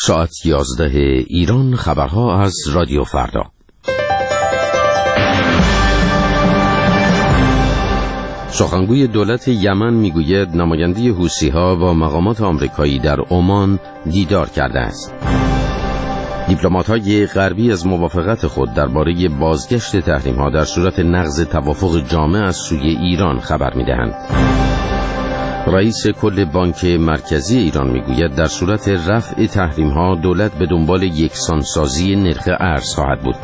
ساعت 11 ایران، خبرها از رادیو فردا. سخنگوی دولت یمن میگوید نماینده حوثی‌ها با مقامات آمریکایی در عمان دیدار کرده است. دیپلمات‌های غربی از موافقت خود درباره بازگشت تحریم‌ها در صورت نقض توافق جامع از سوی ایران خبر می‌دهند. رئیس کل بانک مرکزی ایران میگوید در صورت رفع تحریم‌ها دولت به دنبال یکسانسازی نرخ ارز خواهد بود.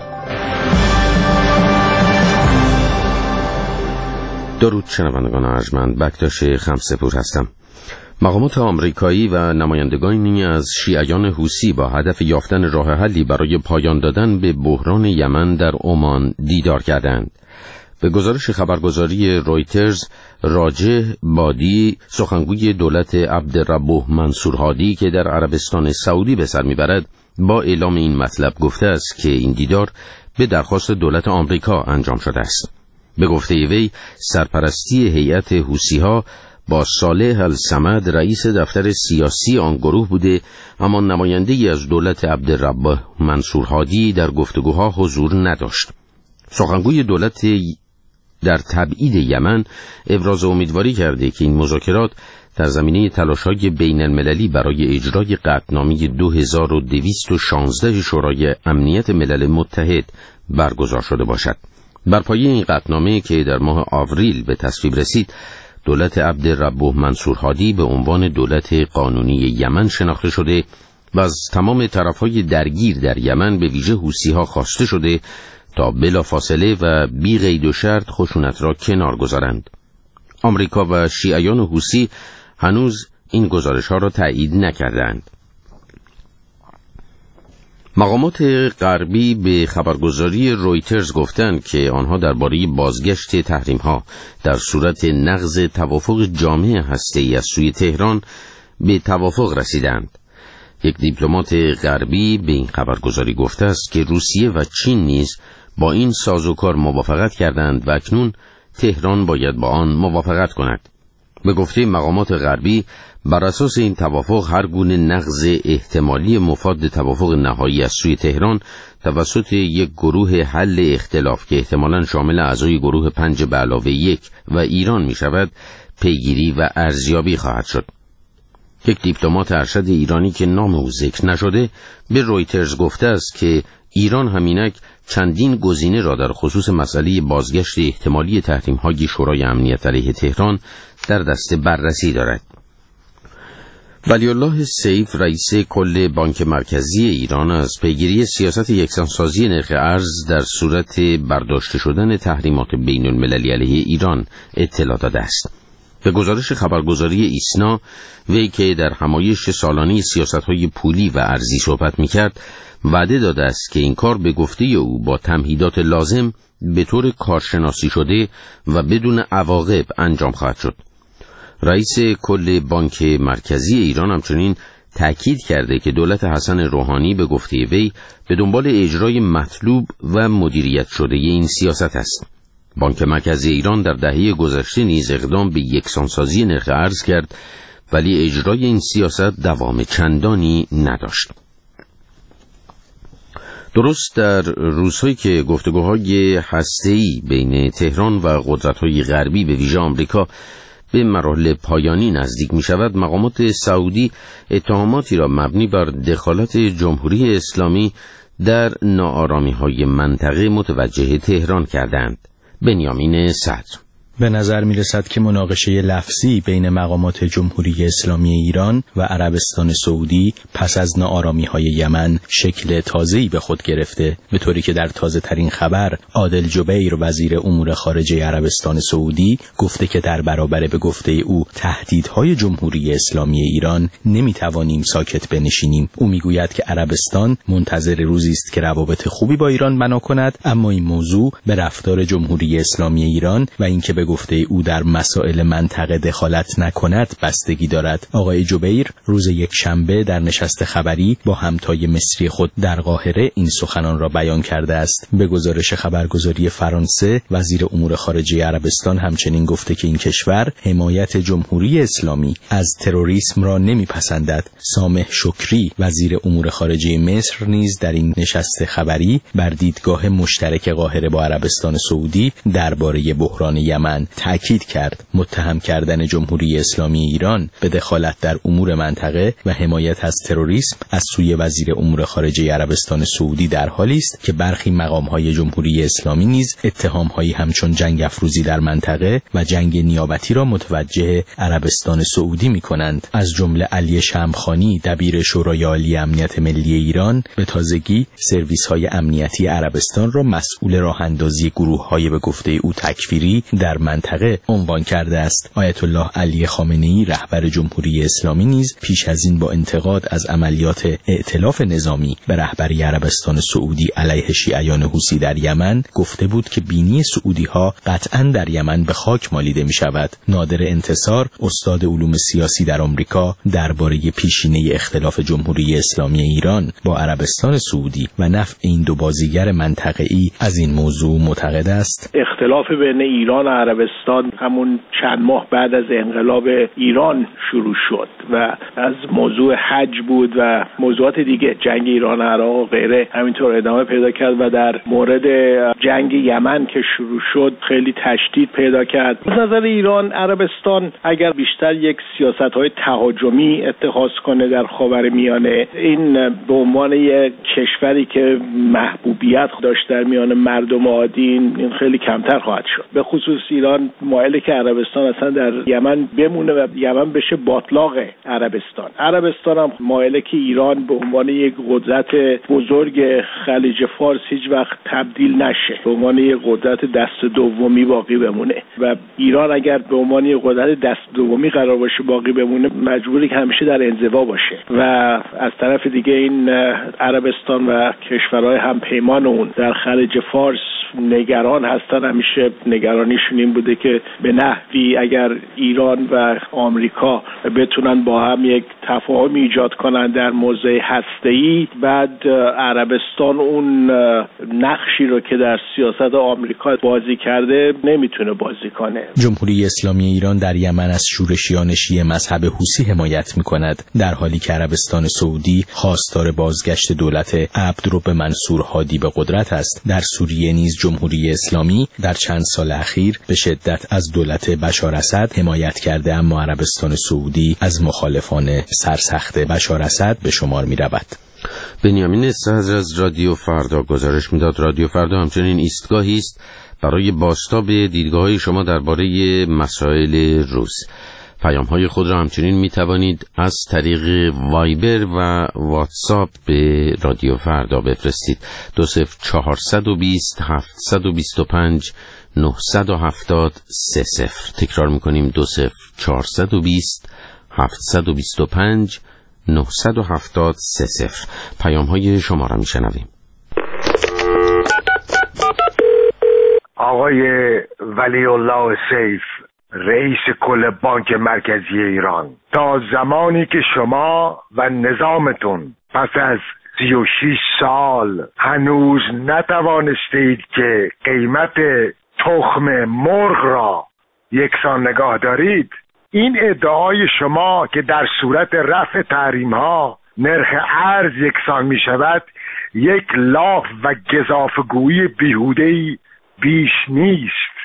درود شنوندگان ارجمند، بکتاش خمسپور هستم. مقامات آمریکایی و نمایندگانی از شیعیان حوثی با هدف یافتن راه حلی برای پایان دادن به بحران یمن در عمان دیدار کردند. به گزارش خبرگزاری رویترز، راجح بادی، سخنگوی دولت عبدالربه منصور هادی که در عربستان سعودی به سر میبرد، با اعلام این مطلب گفته است که این دیدار به درخواست دولت آمریکا انجام شده است. به گفته وی، سرپرستی هیئت حوثی‌ها با صالح الصمد رئیس دفتر سیاسی آن گروه بوده، اما نماینده‌ای از دولت عبدالربه منصور هادی در گفتگوها حضور نداشت. سخنگوی دولت در تبعید یمن ابراز امیدواری کرده که این مذاکرات در زمینه تلاش‌های بین‌المللی برای اجرای قطعنامه 2216 شورای امنیت ملل متحد برگزار شده باشد. بر پایه این قطعنامه که در ماه آوریل به تصویب رسید، دولت عبدالربه منصور هادی به عنوان دولت قانونی یمن شناخته شده و از تمام طرف‌های درگیر در یمن به ویژه حوثی‌ها خواسته شده تا بلافاصله و بی قید و شرط خشونت را کنار گذارند. آمریکا و شیعیان حوثی هنوز این گزارش‌ها را تایید نکردند. مقامات غربی به خبرگزاری رویترز گفتند که آنها درباره بازگشت تحریم‌ها در صورت نقض توافق جامع هسته‌ای از سوی تهران به توافق رسیدند. یک دیپلمات غربی به این خبرگزاری گفته است که روسیه و چین نیز با این سازوکار موافقت کردند و اکنون تهران باید با آن موافقت کند. به گفته مقامات غربی، بر اساس این توافق هر گونه نقض احتمالی مفاد توافق نهایی از سوی تهران توسط یک گروه حل اختلاف که احتمالاً شامل اعضای گروه 5+1 و ایران می شود پیگیری و ارزیابی خواهد شد. یک دیپلمات ارشد ایرانی که نام او ذکر نشده به رویترز گفته است که ایران همینک چندین گزینه را در خصوص مسئله بازگشت احتمالی تحریم‌های شورای امنیت علیه تهران در دست بررسی دارد. ولی الله سیف، رئیس کل بانک مرکزی ایران، از پیگیری سیاست یکسانسازی نرخ ارز در صورت برداشته شدن تحریمات بین المللی علیه ایران اطلاع داده است. به گزارش خبرگزاری ایسنا، وی که در همایش سالانه سیاست‌های پولی و ارزی صحبت می‌کرد، وعده داده است که این کار به گفته او با تمهیدات لازم به طور کارشناسی شده و بدون عواقب انجام خواهد شد. رئیس کل بانک مرکزی ایران همچنین تأکید کرده که دولت حسن روحانی به گفته وی به دنبال اجرای مطلوب و مدیریت شده این سیاست است. بانک مرکزی ایران در دهه گذشته نیز اقدام به یکسانسازی نرخ ارز کرد، ولی اجرای این سیاست دوام چندانی نداشت. درست در روزهایی که گفتگوهای هسته‌ای بین تهران و قدرت‌های غربی به ویژه آمریکا به مراحل پایانی نزدیک می شود، مقامات سعودی اتهاماتی را مبنی بر دخالت جمهوری اسلامی در ناآرامی‌های منطقه متوجه تهران کردند. بنیامین صدر: به نظر می رسد که مناقشه لفظی بین مقامات جمهوری اسلامی ایران و عربستان سعودی پس از ناآرامی‌های یمن شکل تازه‌ای به خود گرفته، به طوری که در تازه ترین خبر عادل جبیر، وزیر امور خارجه عربستان سعودی، گفته که در برابر به گفته او تهدیدهای جمهوری اسلامی ایران نمی توانیم ساکت بنشینیم. او می گوید که عربستان منتظر روزی است که روابط خوبی با ایران بنا کند، اما این موضوع به رفتار جمهوری اسلامی ایران و اینکه به به گفته او در مسائل منطقه دخالت نکند بستگی دارد. آقای جبیر روز یکشنبه در نشست خبری با همتای مصری خود در قاهره این سخنان را بیان کرده است. به گزارش خبرگزاری فرانسه، وزیر امور خارجه عربستان همچنین گفته که این کشور حمایت جمهوری اسلامی از تروریسم را نمیپسندد. سامح شکری وزیر امور خارجه مصر نیز در این نشست خبری بر دیدگاه مشترک قاهره با عربستان سعودی درباره بحران یمن تأکید کرد. متهم کردن جمهوری اسلامی ایران به دخالت در امور منطقه و حمایت از تروریسم از سوی وزیر امور خارجه عربستان سعودی در حالی است که برخی مقام‌های جمهوری اسلامی نیز اتهام‌هایی همچون جنگ افروزی در منطقه و جنگ نیابتی را متوجه عربستان سعودی می‌کنند. از جمله علی شمخانی دبیر شورای عالی امنیت ملی ایران به تازگی سرویس‌های امنیتی عربستان را مسئول راه‌اندازی گروه‌های به گفته او تکفیری در منطقه عنوان کرده است. آیت الله علی خامنه‌ای رهبر جمهوری اسلامی نیز پیش از این با انتقاد از عملیات ائتلاف نظامی به رهبری عربستان سعودی علیه شیعیان حوثی در یمن گفته بود که بینی سعودی‌ها قطعاً در یمن به خاک مالیده می‌شود. نادر انتصار استاد علوم سیاسی در آمریکا درباره پیشینه اختلاف جمهوری اسلامی ایران با عربستان سعودی و نفع این دو بازیگر منطقه‌ای از این موضوع معتقد است. اختلاف بین ایران و عربستان همون چند ماه بعد از انقلاب ایران شروع شد و از موضوع حج بود و موضوعات دیگه، جنگ ایران عراق و غیره همینطور ادامه پیدا کرد و در مورد جنگ یمن که شروع شد خیلی تشدید پیدا کرد. از نظر ایران عربستان اگر بیشتر یک سیاست‌های تهاجمی اتخاذ کنه در خاورمیانه، این به عنوان یک کشوری که محبوبیت داشت در میان مردم عادی این خیلی کمتر خواهد شد. به خصوص ایران مایله که عربستان اصلا در یمن بمونه و یمن بشه باتلاق عربستان. عربستان هم مایله که ایران به عنوان یک قدرت بزرگ خلیج فارس هیچ وقت تبدیل نشه، به عنوان یک قدرت دست دومی باقی بمونه و ایران اگر به عنوان یک قدرت دست دومی قرار باشه باقی بمونه مجبوری که همیشه در انزوا باشه و از طرف دیگه این عربستان و کشورهای همپیمان اون در خلیج فارس نگران هستن. همیشه نگرانیشون این بوده که به نحوی اگر ایران و آمریکا بتونن با هم یک تفاهم ایجاد کنن در موضوع هسته‌ای، بعد عربستان اون نقشی رو که در سیاست آمریکا بازی کرده نمیتونه بازی کنه. جمهوری اسلامی ایران در یمن از شورشیان شیعه مذهب حوثی حمایت می‌کند، در حالی که عربستان سعودی خواستار بازگشت دولت عبدالرب منصور هادی به قدرت است. در سوریه نیز جمهوری اسلامی در چند سال اخیر به شدت از دولت بشار اسد حمایت کرده، اما عربستان سعودی از مخالفان سرسخت بشار اسد به شمار می‌رود. بنیامین صدر از رادیو فردا گزارش می‌داد. رادیو فردا همچنین ایستگاهی است برای بازتاب دیدگاه‌های شما درباره مسائل روز. پیام‌های خود را همچنین می‌توانید از طریق وایبر و واتساپ به رادیو فردا بفرستید. 20420 725 970 30. تکرار می‌کنیم 20420 725 970 30. پیام‌های شما را می‌شنویم. آقای ولی الله سیف، رئیس کل بانک مرکزی ایران، تا زمانی که شما و نظامتون پس از 36 سال هنوز نتوانستید که قیمت تخم مرغ را یکسان نگاه دارید، این ادعای شما که در صورت رفع تحریم‌ها نرخ ارز یکسان می شود یک لاف و گزافه‌گویی بیهوده‌ای بیش نیست.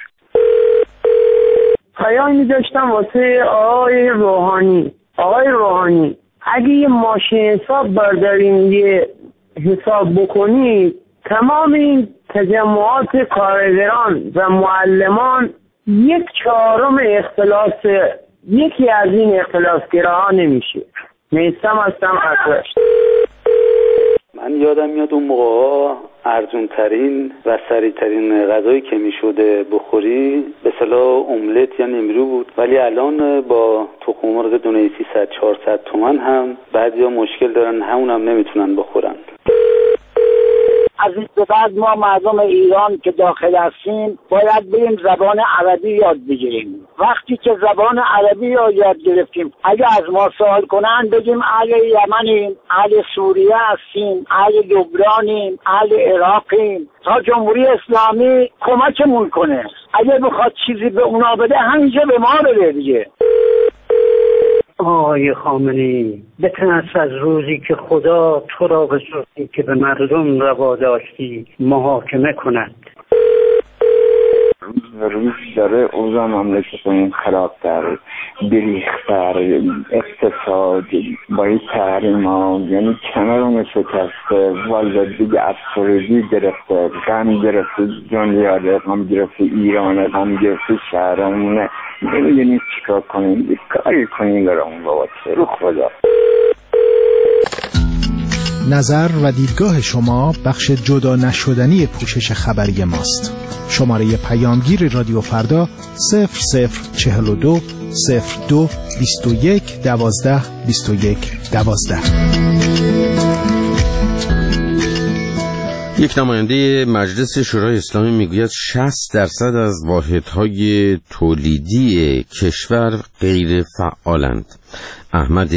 پیام می‌داشتم واسه آقای روحانی. آقای روحانی، اگه یه ماشین حساب برداریم یه حساب بکنید، تمام این تجمعات کارگران و معلمان 1/4 اختلاس یکی از این اختلاسگراها نمیشه. نیستم هستم اصلاش. من یادم میاد اون موقع ارزون ترین و سریع ترین غذایی که میشده بخوری به اصطلاح املت یا نمیرو بود، ولی الان با تخم مرغ دونه 300-400 تومان هم بعضیا مشکل دارن، همون هم نمیتونن بخورن. از این به بعد ما مردم ایران که داخل هستیم باید بریم زبان عربی یاد بگیریم. وقتی که زبان عربی رو یاد گرفتیم، اگه از ما سوال کنن بگیم اهل یمنیم، اهل سوریه هستیم، اهل لبنانیم، اهل عراقیم، تا جمهوری اسلامی کمکمون کنه. اگه بخواد چیزی به اونا بده همینجا به ما بده دیگه. آقای خامنه‌ای، بترس از روزی که خدا تو را به صورتی که به مردم روا داشتی محاکمه کند. روز به روز داره اوضاع مملکتمون خرابتر، بریختر، اقتصاد با این تحریما یعنی کمرمون شکسته، والا دیگه افسردگی گرفته، غم گرفته دنیا، غم گرفته ایران، غم گرفته شهرمونه. نمیدونیم چیکار کنیم، کاری کنیم برامون بابا، رو خدا. نظر و دیدگاه شما بخش جدا نشدنی پوشش خبری ماست. شماره پیامگیر رادیو فردا 0042 02 21 12 21 12. یک نماینده مجلس شورای اسلامی میگوید 60% از واحدهای تولیدی کشور غیر فعالند. احمد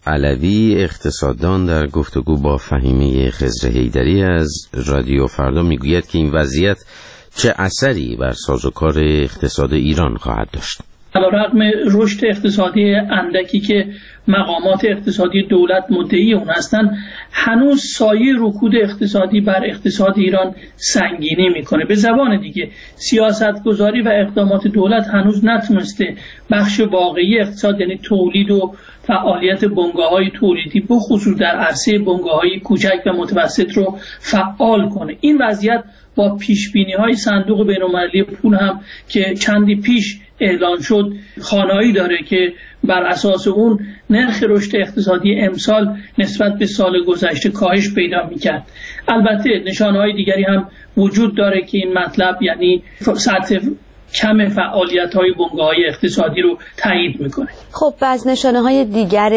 علوی اقتصاددان در گفتگو با فهیمه خضر حیدری از رادیو فردا میگوید که این وضعیت چه اثری بر سازوکار اقتصاد ایران خواهد داشت. علیرغم رشد اقتصادی اندکی که مقامات اقتصادی دولت مدعی اون هستن، هنوز سایه رکود اقتصادی بر اقتصاد ایران سنگینی میکنه. به زبان دیگه سیاستگذاری و اقدامات دولت هنوز نتونسته بخش واقعی اقتصاد یعنی تولید و فعالیت بنگاه‌های تولیدی به خصوص در عرصه بنگاه‌های کوچک و متوسط رو فعال کنه. این وضعیت با پیشبینی‌های صندوق بین‌المللی پول هم که چندی پیش اعلان شد خانایی داره که بر اساس اون نرخ رشد اقتصادی امسال نسبت به سال گذشته کاهش پیدا می‌کرد. البته نشانه‌های دیگری هم وجود داره که این مطلب یعنی سطح کم فعالیت‌های بنگاه‌های اقتصادی رو تایید می‌کنه. خب از نشانه‌های دیگر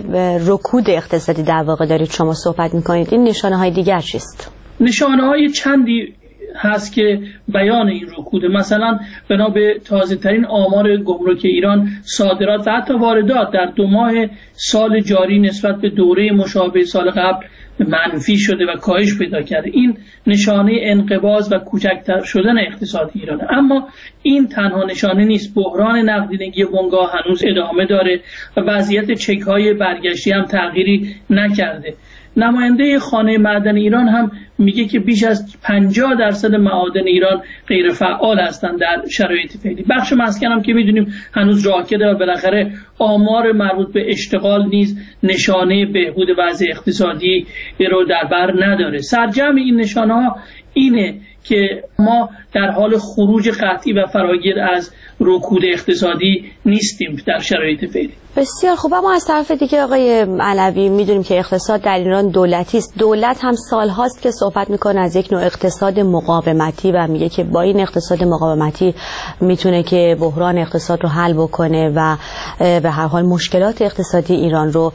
رکود اقتصادی در واقع دارید شما صحبت می‌کنید. این نشانه‌های دیگر چیست؟ نشانه‌های چندی هست که بیان این رکود، مثلا بنا به تازه ترین آمار گمرک ایران صادرات و حتی واردات در 2 ماه سال جاری نسبت به دوره مشابه سال قبل منفی شده و کاهش پیدا کرده. این نشانه انقباض و کوچکتر شدن اقتصاد ایران. اما این تنها نشانه نیست. بحران نقدینگی بنگاه هنوز ادامه داره و وضعیت چک‌های برگشتی هم تغییری نکرده. نماینده خانه معدن ایران هم میگه که بیش از 50% معادن ایران غیر فعال هستند در شرایط فعلی. بخش مسکن هم که میدونیم هنوز راکده و بالاخره آمار مربوط به اشتغال نیز نشانه بهبود وضع اقتصادی رو در بر نداره. سرجم این نشانه ها اینه که ما در حال خروج قطعی و فراگیر از رکود اقتصادی نیستیم در شرایط فعلی. بسیار خوب. اما از طرف دیگه آقای علوی میدونیم که اقتصاد در ایران دولتی است. دولت هم سالهاست که صحبت میکنه از یک نوع اقتصاد مقاومتی و میگه که با این اقتصاد مقاومتی میتونه که بحران اقتصاد رو حل بکنه و به هر حال مشکلات اقتصادی ایران رو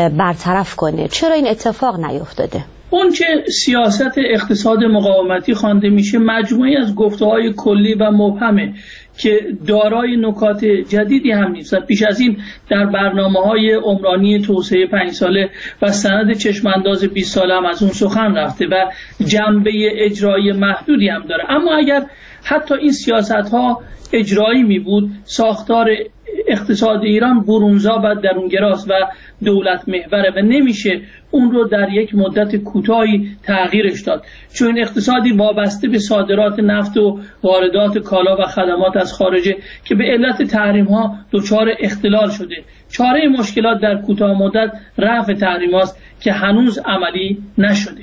برطرف کنه. چرا این اتفاق نیفتاده؟ اون که سیاست اقتصاد مقاومتی خوانده میشه مجموعی از گفته‌های کلی و مبهمه که دارای نکات جدیدی هم نیست. پیش از این در برنامه‌های عمرانی توسعه 5 ساله و سند چشمانداز 20 ساله هم از اون سخن رفته و جنبه اجرایی محدودی هم داره. اما اگر حتی این سیاست‌ها اجرایی می بود، ساختار اقتصاد ایران برونزا و درونگراست و دولت محوره و نمیشه اون رو در یک مدت کوتاهی تغییرش داد، چون اقتصادی وابسته به صادرات نفت و واردات کالا و خدمات از خارجه که به علت تحریم ها دچار اختلال شده. چاره مشکلات در کوتاه مدت رفع تحریم هاست که هنوز عملی نشده.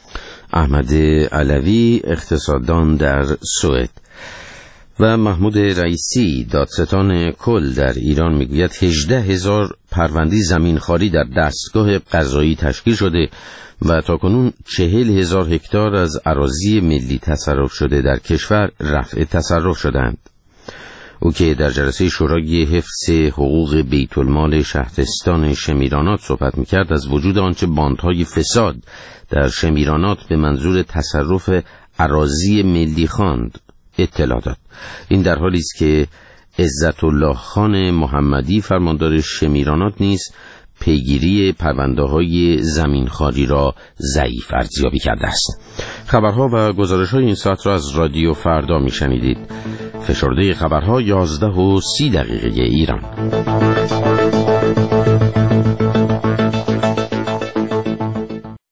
احمد علوی اقتصاددان در سوئد. و محمود رئیسی دادستان کل در ایران میگوید 18,000 پرونده زمینخواری در دستگاه قضایی تشکیل شده و تاکنون 40,000 هکتار از اراضی ملی تصرف شده در کشور رفع تصرف شدند. او که در جلسه شورای حفظ حقوق بیت المال شهرستان شمیرانات صحبت می‌کرد، از وجود آنچه باندهای فساد در شمیرانات به منظور تصرف اراضی ملی خواند اطلاع داد. این در حالی است که عزت الله خان محمدی فرماندار شمیرانات نیز پیگیری پرونده‌های زمینخواری را ضعیف ارزیابی کرده است. خبرها و گزارش‌های این ساعت را از رادیو فردا می‌شنیدید. فشرده خبرها 11:30 ایران.